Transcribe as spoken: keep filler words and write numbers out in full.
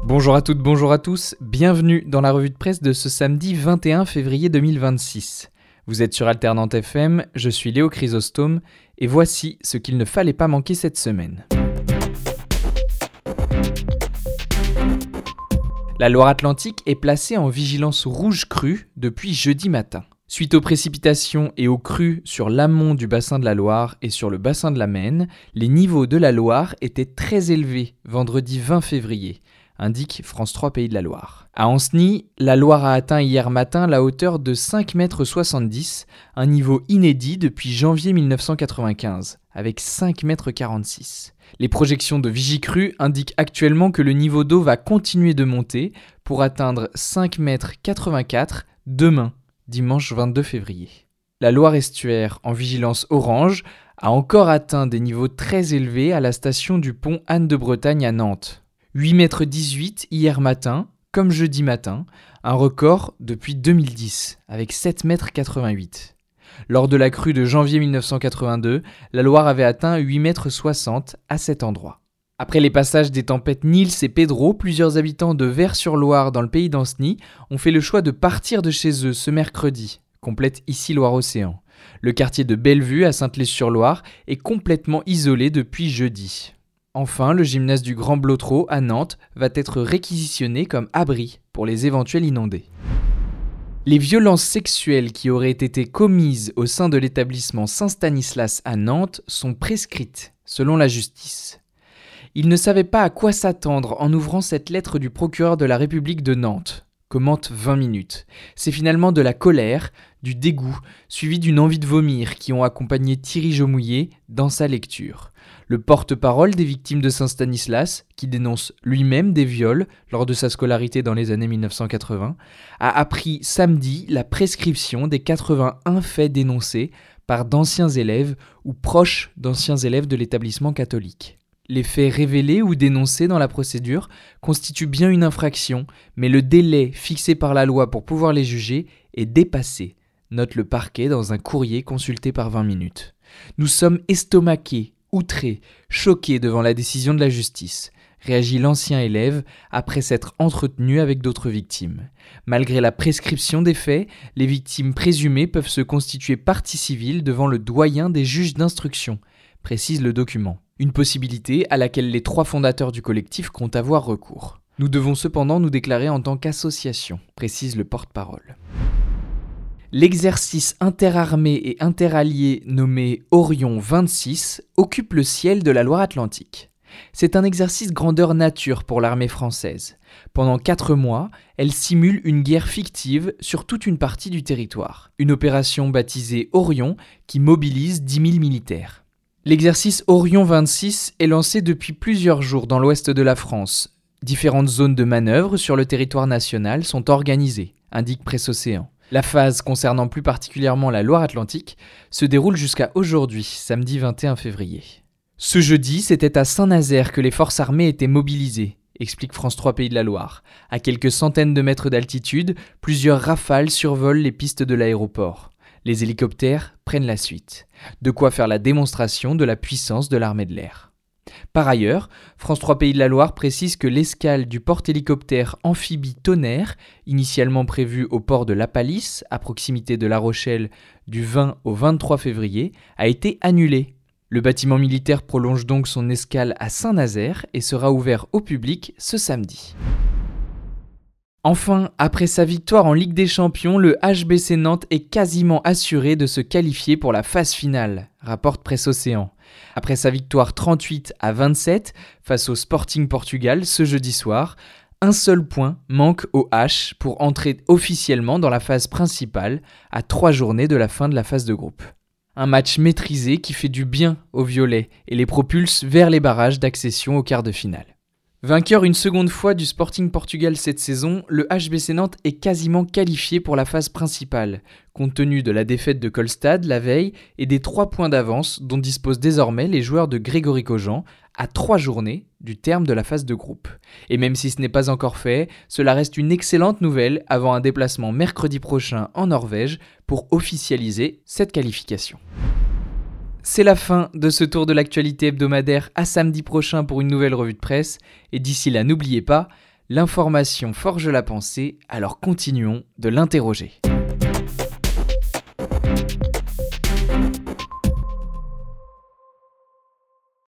Bonjour à toutes, bonjour à tous, bienvenue dans la revue de presse de ce samedi vingt et un février deux mille vingt-six. Vous êtes sur Alternante F M, je suis Léo Chrysostome et voici ce qu'il ne fallait pas manquer cette semaine. La Loire-Atlantique est placée en vigilance rouge crue depuis jeudi matin. Suite aux précipitations et aux crues sur l'amont du bassin de la Loire et sur le bassin de la Maine, les niveaux de la Loire étaient très élevés vendredi vingt février, indique France trois Pays de la Loire. À Ancenis, la Loire a atteint hier matin la hauteur de cinq mètres soixante-dix, un niveau inédit depuis janvier mille neuf cent quatre-vingt-quinze, avec cinq mètres quarante-six. Les projections de Vigicru indiquent actuellement que le niveau d'eau va continuer de monter pour atteindre cinq mètres quatre-vingt-quatre demain, dimanche vingt-deux février. La Loire-Estuaire, en vigilance orange, a encore atteint des niveaux très élevés à la station du pont Anne-de-Bretagne à Nantes. huit mètres dix-huit hier matin, comme jeudi matin, un record depuis deux mille dix, avec sept mètres quatre-vingt-huit. Lors de la crue de janvier mille neuf cent quatre-vingt-deux, la Loire avait atteint huit mètres soixante à cet endroit. Après les passages des tempêtes Nils et Pedro, plusieurs habitants de Vers-sur-Loire dans le pays d'Ancenis ont fait le choix de partir de chez eux ce mercredi, complète ici Loire-Océan. Le quartier de Bellevue à Sainte-Lez-sur-Loire est complètement isolé depuis jeudi. Enfin, le gymnase du Grand Blotreau à Nantes va être réquisitionné comme abri pour les éventuels inondés. Les violences sexuelles qui auraient été commises au sein de l'établissement Saint-Stanislas à Nantes sont prescrites, selon la justice. Ils ne savaient pas à quoi s'attendre en ouvrant cette lettre du procureur de la République de Nantes, commente vingt minutes. C'est finalement de la colère, du dégoût, suivi d'une envie de vomir qui ont accompagné Thierry Jaumouillet dans sa lecture. Le porte-parole des victimes de Saint-Stanislas, qui dénonce lui-même des viols lors de sa scolarité dans les années mille neuf cent quatre-vingts, a appris samedi la prescription des quatre-vingt-un faits dénoncés par d'anciens élèves ou proches d'anciens élèves de l'établissement catholique. Les faits révélés ou dénoncés dans la procédure constituent bien une infraction, mais le délai fixé par la loi pour pouvoir les juger est dépassé, note le parquet dans un courrier consulté par vingt minutes. Nous sommes estomaqués, outré, choqué devant la décision de la justice, réagit l'ancien élève après s'être entretenu avec d'autres victimes. Malgré la prescription des faits, les victimes présumées peuvent se constituer partie civile devant le doyen des juges d'instruction, précise le document. Une possibilité à laquelle les trois fondateurs du collectif comptent avoir recours. Nous devons cependant nous déclarer en tant qu'association, précise le porte-parole. L'exercice interarmé et interallié nommé Orion vingt-six occupe le ciel de la Loire-Atlantique. C'est un exercice grandeur nature pour l'armée française. Pendant quatre mois, elle simule une guerre fictive sur toute une partie du territoire. Une opération baptisée Orion qui mobilise dix mille militaires. L'exercice Orion vingt-six est lancé depuis plusieurs jours dans l'ouest de la France. Différentes zones de manœuvre sur le territoire national sont organisées, indique Presse Océan. La phase concernant plus particulièrement la Loire-Atlantique se déroule jusqu'à aujourd'hui, samedi vingt et un février. Ce jeudi, c'était à Saint-Nazaire que les forces armées étaient mobilisées, explique France trois Pays de la Loire. À quelques centaines de mètres d'altitude, plusieurs rafales survolent les pistes de l'aéroport. Les hélicoptères prennent la suite. De quoi faire la démonstration de la puissance de l'armée de l'air. Par ailleurs, France trois Pays de la Loire précise que l'escale du porte-hélicoptère amphibie Tonnerre, initialement prévue au port de La Palisse, à proximité de La Rochelle, du vingt au vingt-trois février, a été annulée. Le bâtiment militaire prolonge donc son escale à Saint-Nazaire et sera ouvert au public ce samedi. Enfin, après sa victoire en Ligue des Champions, le H B C Nantes est quasiment assuré de se qualifier pour la phase finale, rapporte Presse Océan. Après sa victoire trente-huit à vingt-sept face au Sporting Portugal ce jeudi soir, un seul point manque au H pour entrer officiellement dans la phase principale à trois journées de la fin de la phase de groupe. Un match maîtrisé qui fait du bien aux Violets et les propulse vers les barrages d'accession au quart de finale. Vainqueur une seconde fois du Sporting Portugal cette saison, le H B C Nantes est quasiment qualifié pour la phase principale, compte tenu de la défaite de Kolstad la veille et des trois points d'avance dont disposent désormais les joueurs de Grégory Cogent à trois journées du terme de la phase de groupe. Et même si ce n'est pas encore fait, cela reste une excellente nouvelle avant un déplacement mercredi prochain en Norvège pour officialiser cette qualification. C'est la fin de ce tour de l'actualité hebdomadaire. À samedi prochain pour une nouvelle revue de presse. Et d'ici là, n'oubliez pas, L'information forge la pensée, alors continuons de l'interroger.